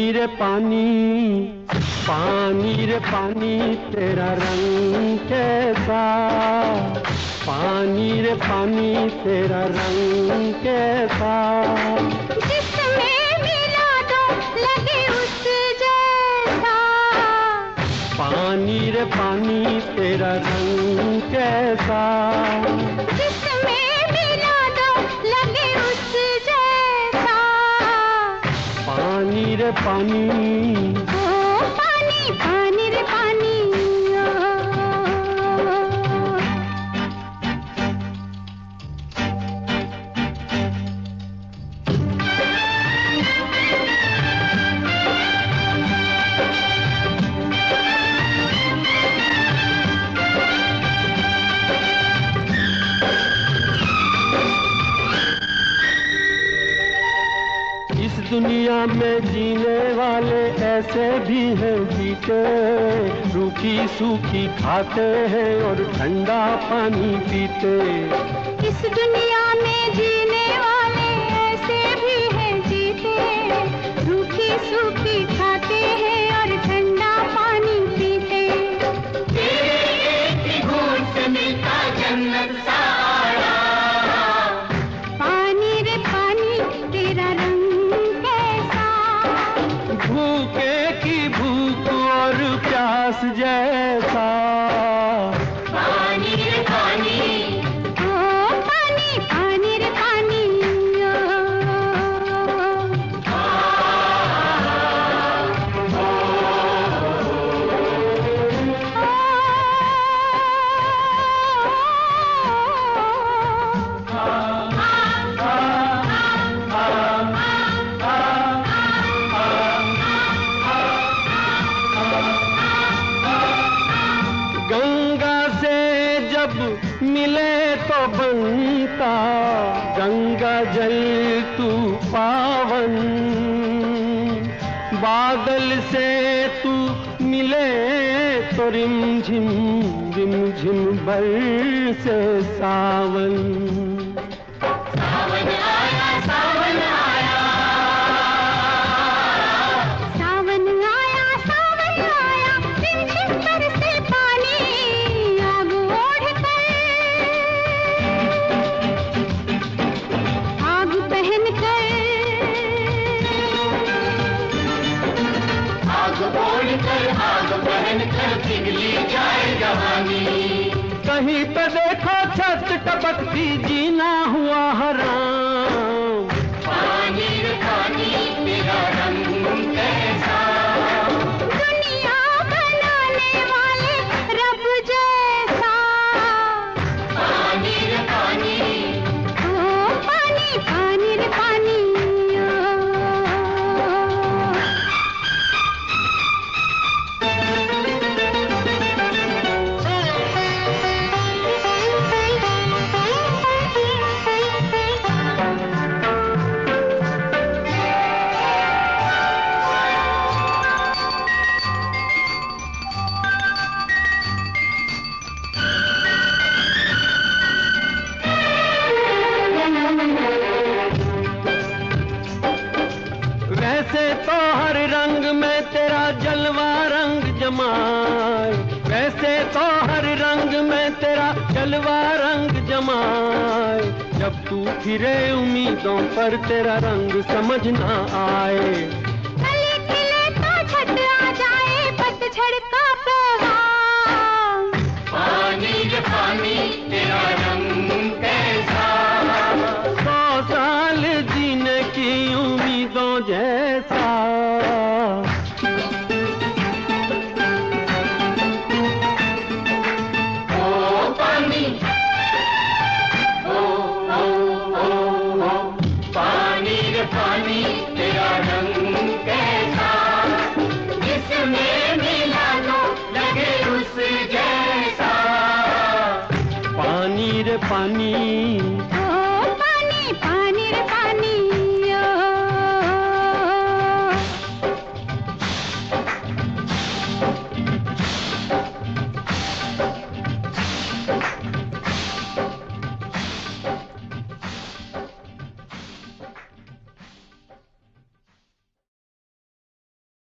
रे पानी, पानी रे पानी तेरा रंग कैसा, पानी रे पानी तेरा रंग कैसा, जिसमें मिला दो लगे उस जैसा, पानी रे पानी तेरा रंग कैसा, जिसमें मिला दो लगे उस जैसा, पानी रे पानी, ओ पानी पानी रे पानी। दुनिया में जीने वाले ऐसे भी हैं जीते, रूखी सूखी खाते हैं और ठंडा पानी पीते। इस दुनिया में जीने वाले ऐसे भी हैं जीते, रूखी सूखी खाते हैं और ठंडा पानी पीते। तेरे घूंट से मिलता जन्नत सा आया, पानी रे पानी तेरा रंग भूखे की भूख और प्यास जैसा, पानी रे पानी, ओ पानी पानी रे पानी। मिले तो बनता गंगा जल तू पावन, बादल से तू मिले तो रिमझिम रिमझिम बरसे सावन। सावन आया सावन आया, सावन आया सावन आया, रिमझिम बरसे पानी आग ओढ़ कर, आग पहन कर, आग ओढ़ कर, आग पहन कर पिघली जाए जवानी। कहीं पे देखो छत टपकती जीना हुआ हराम, पानी रे पानी तेरा रंग कैसा, दुनिया बनाने वाले रब जैसा, पानी रे पानी, ओ पानी पानी रे पानी। वैसे तो हर रंग में तेरा जलवा रंग जमाए, वैसे तो हर रंग में तेरा जलवा रंग जमाए, जब तू फिरे उम्मीदों पर तेरा रंग समझ ना आए। कली खिले तो छत आ जाए, पतझड़